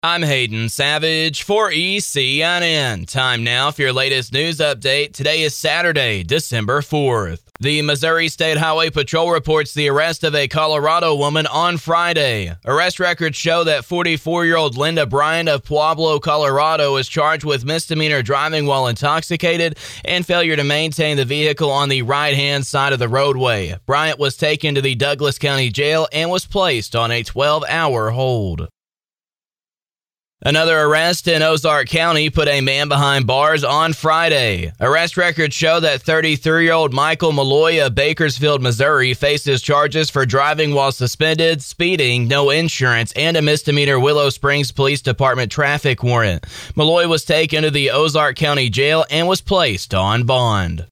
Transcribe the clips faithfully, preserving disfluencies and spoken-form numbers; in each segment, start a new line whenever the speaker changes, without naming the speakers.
I'm Hayden Savage for E C N N. Time now for your latest news update. Today is Saturday, December fourth. The Missouri State Highway Patrol reports the arrest of a Colorado woman on Friday. Arrest records show that forty-four-year-old Linda Bryant of Pueblo, Colorado is charged with misdemeanor driving while intoxicated and failure to maintain the vehicle on the right-hand side of the roadway. Bryant was taken to the Douglas County Jail and was placed on a twelve-hour hold. Another arrest in Ozark County put a man behind bars on Friday. Arrest records show that thirty-three-year-old Michael Malloy of Bakersfield, Missouri faces charges for driving while suspended, speeding, no insurance, and a misdemeanor Willow Springs Police Department traffic warrant. Malloy was taken to the Ozark County Jail and was placed on bond.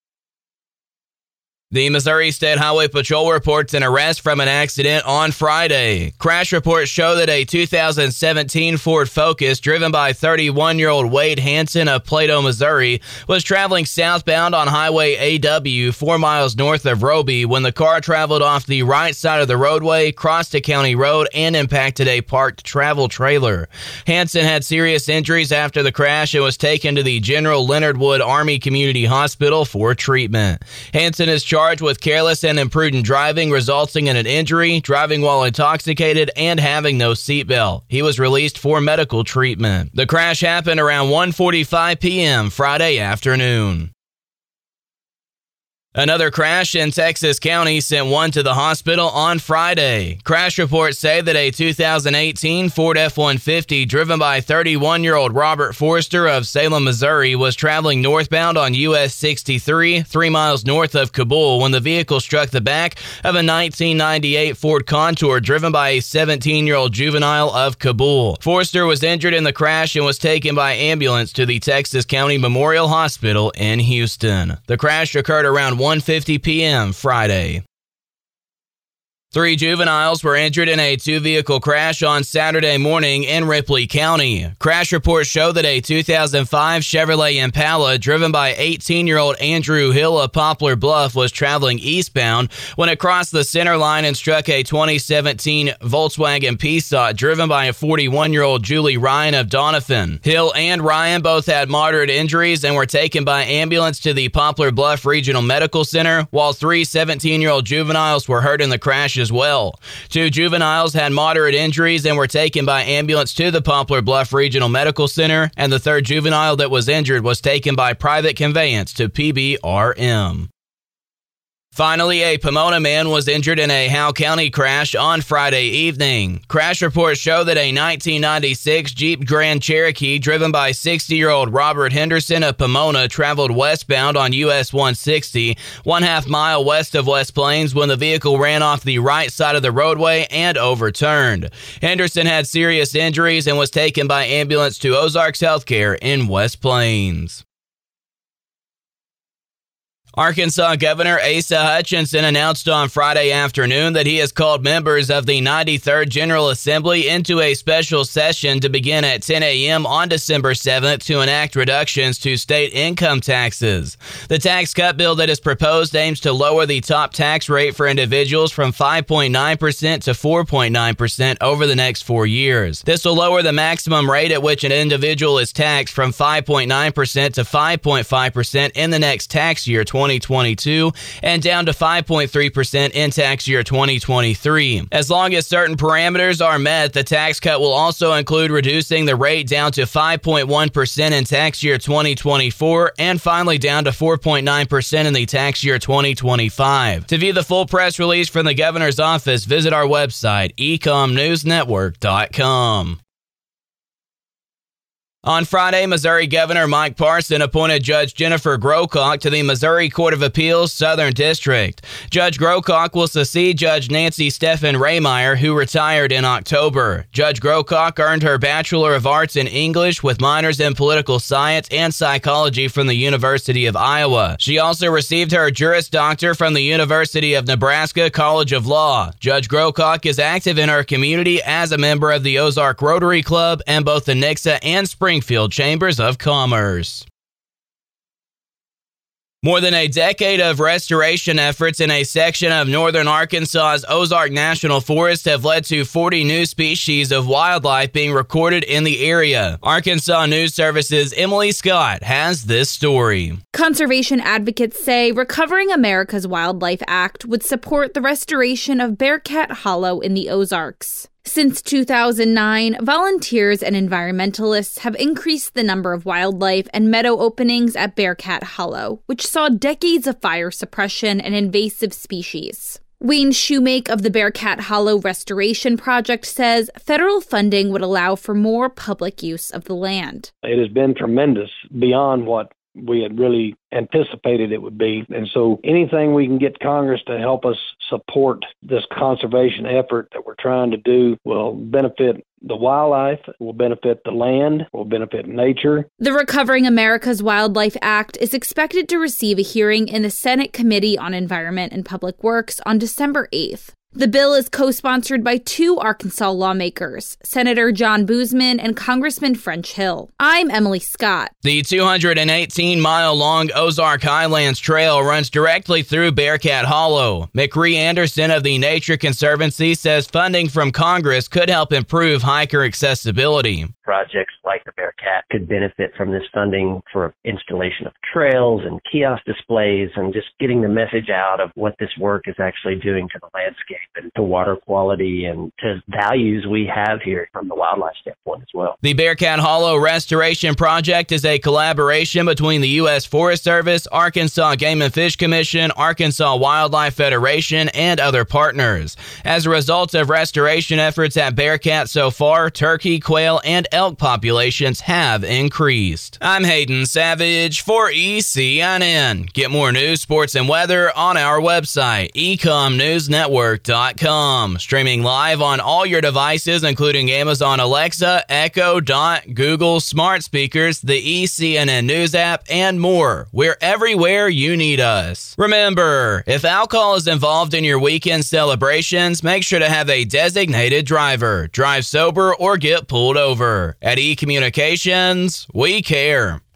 The Missouri State Highway Patrol reports an arrest from an accident on Friday. Crash reports show that a two thousand seventeen Ford Focus driven by thirty-one-year-old Wade Hanson of Plato, Missouri, was traveling southbound on Highway A W four miles north of Roby when the car traveled off the right side of the roadway, crossed a county road, and impacted a parked travel trailer. Hanson had serious injuries after the crash and was taken to the General Leonard Wood Army Community Hospital for treatment. Hanson is charged charged with careless and imprudent driving resulting in an injury, driving while intoxicated, and having no seatbelt. He was released for medical treatment. The crash happened around one forty-five p.m. Friday afternoon. Another crash in Texas County sent one to the hospital on Friday. Crash reports say that a two thousand eighteen Ford F one fifty driven by thirty-one-year-old Robert Forster of Salem, Missouri was traveling northbound on U S sixty-three, three miles north of Kabul when the vehicle struck the back of a nineteen ninety-eight Ford Contour driven by a seventeen-year-old juvenile of Kabul. Forster was injured in the crash and was taken by ambulance to the Texas County Memorial Hospital in Houston. The crash occurred around one fifty p.m. Friday. Three juveniles were injured in a two-vehicle crash on Saturday morning in Ripley County. Crash reports show that a two thousand five Chevrolet Impala driven by eighteen-year-old Andrew Hill of Poplar Bluff was traveling eastbound when it crossed the center line and struck a twenty seventeen Volkswagen Passat driven by a forty-one-year-old Julie Ryan of Doniphan. Hill and Ryan both had moderate injuries and were taken by ambulance to the Poplar Bluff Regional Medical Center, while three seventeen-year-old juveniles were hurt in the crash as well. Two juveniles had moderate injuries and were taken by ambulance to the Poplar Bluff Regional Medical Center, and the third juvenile that was injured was taken by private conveyance to P B R M. Finally, a Pomona man was injured in a Howe County crash on Friday evening. Crash reports show that a nineteen ninety-six Jeep Grand Cherokee driven by sixty-year-old Robert Henderson of Pomona traveled westbound on U S one sixty, one half mile west of West Plains when the vehicle ran off the right side of the roadway and overturned. Henderson had serious injuries and was taken by ambulance to Ozarks Healthcare in West Plains. Arkansas Governor Asa Hutchinson announced on Friday afternoon that he has called members of the ninety-third General Assembly into a special session to begin at ten a.m. on December seventh to enact reductions to state income taxes. The tax cut bill that is proposed aims to lower the top tax rate for individuals from five point nine percent to four point nine percent over the next four years. This will lower the maximum rate at which an individual is taxed from five point nine percent to five point five percent in the next tax year, twenty twenty-two, and down to five point three percent in tax year twenty twenty-three. As long as certain parameters are met, the tax cut will also include reducing the rate down to five point one percent in tax year twenty twenty-four and finally down to four point nine percent in the tax year twenty twenty-five. To view the full press release from the governor's office, visit our website, ecom news network dot com. On Friday, Missouri Governor Mike Parson appointed Judge Jennifer Grocock to the Missouri Court of Appeals Southern District. Judge Grocock will succeed Judge Nancy Stephan Rehmeyer, who retired in October. Judge Grocock earned her Bachelor of Arts in English with minors in political science and psychology from the University of Iowa. She also received her Juris Doctor from the University of Nebraska College of Law. Judge Grocock is active in her community as a member of the Ozark Rotary Club and both the Nixa and Springfield Springfield Chambers of Commerce. More than a decade of restoration efforts in a section of northern Arkansas's Ozark National Forest have led to forty new species of wildlife being recorded in the area. Arkansas News Service's Emily Scott has this story.
Conservation advocates say Recovering America's Wildlife Act would support the restoration of Bearcat Hollow in the Ozarks. Since two thousand nine, volunteers and environmentalists have increased the number of wildlife and meadow openings at Bearcat Hollow, which saw decades of fire suppression and invasive species. Wayne Shoemake of the Bearcat Hollow Restoration Project says federal funding would allow for more public use of the land.
It has been tremendous beyond what we had really anticipated it would be. And so anything we can get Congress to help us support this conservation effort that we're trying to do will benefit the wildlife, will benefit the land, will benefit nature.
The Recovering America's Wildlife Act is expected to receive a hearing in the Senate Committee on Environment and Public Works on December eighth. The bill is co-sponsored by two Arkansas lawmakers, Senator John Boozman and Congressman French Hill. I'm Emily Scott.
The two hundred eighteen mile long Ozark Highlands Trail runs directly through Bearcat Hollow. McRee Anderson of the Nature Conservancy says funding from Congress could help improve hiker accessibility.
Projects like the Bearcat could benefit from this funding for installation of trails and kiosk displays and just getting the message out of what this work is actually doing to the landscape and to water quality and to values we have here from the wildlife standpoint as well.
The Bearcat Hollow Restoration Project is a collaboration between the U S Forest Service, Arkansas Game and Fish Commission, Arkansas Wildlife Federation, and other partners. As a result of restoration efforts at Bearcat so far, turkey, quail, and elk populations have increased. I'm Hayden Savage for E C N N. Get more news, sports, and weather on our website, ecom news network dot com. Streaming live on all your devices, including Amazon Alexa, Echo Dot, Google smart speakers, the E C N N News app, and more. We're everywhere you need us. Remember, if alcohol is involved in your weekend celebrations, make sure to have a designated driver. Drive sober or get pulled over. At eCommunications, we care.